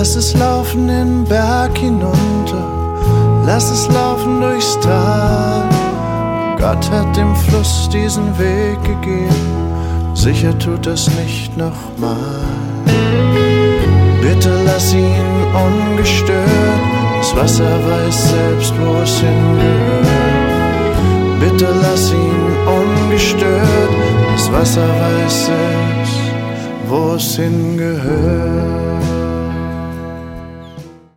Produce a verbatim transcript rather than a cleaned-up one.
Lass es laufen den Berg hinunter, lass es laufen durchs Tal. Gott hat dem Fluss diesen Weg gegeben, sicher tut das nicht nochmal. Bitte lass ihn ungestört, das Wasser weiß selbst, wo es hingehört. Bitte lass ihn ungestört, das Wasser weiß selbst, wo es hingehört.